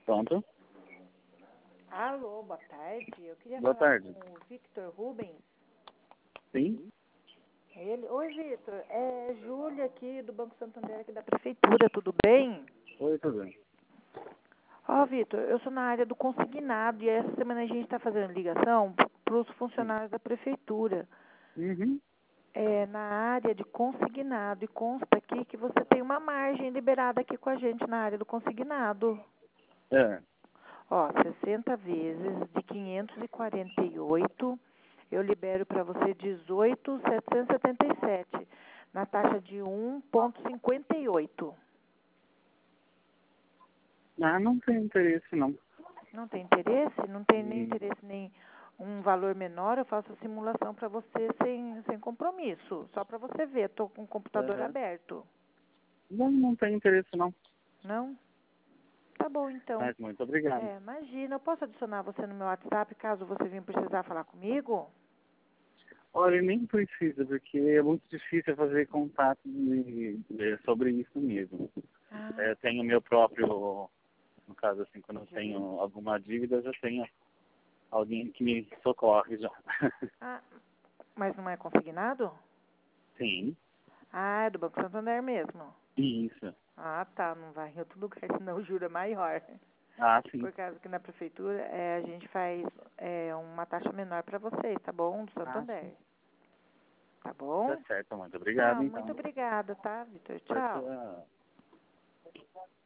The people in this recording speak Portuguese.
Pronto. Alô, boa tarde. Eu queria Boa falar tarde. com o Victor Rubens. Sim? Ele... Oi, Victor. É Júlia aqui do Banco Santander, aqui da Prefeitura. Tudo bem? Oi, tudo bem. Ó, Victor, eu sou na área do consignado e essa semana a gente está fazendo ligação para os Sim. funcionários da Prefeitura. Uhum. Na área de consignado. E consta aqui que você tem uma margem liberada aqui com a gente na área do consignado. É. Ó, 60 vezes de 548, eu libero para você 18.777, na taxa de 1,58. Ah, não tem interesse, não. Não tem interesse? Não tem nem Hum, interesse nem um valor menor, eu faço a simulação para você sem compromisso, só para você ver, estou com o computador Aham. aberto. Não tem interesse, não. Não? Tá bom, então. Mas muito obrigado. Imagina, eu posso adicionar você no meu WhatsApp caso você venha precisar falar comigo? Olha, nem precisa, porque é muito difícil fazer contato sobre isso mesmo. Ah, Tenho meu próprio, no caso assim, quando eu tenho gerente. alguma dívida, eu já tenho alguém que me socorre já. Ah, mas não é consignado? Sim, Ah, é do Banco Santander mesmo. isso. Ah, tá, não vai em outro lugar, senão o juro é maior. Ah, sim. Por causa que na prefeitura a gente faz uma taxa menor para vocês, tá bom? Do Ah, sim. Santander. Tá Tá bom? certo, muito obrigado, Tá, muito então. obrigada, tá, Vitor? Tchau, Tchau. tchau.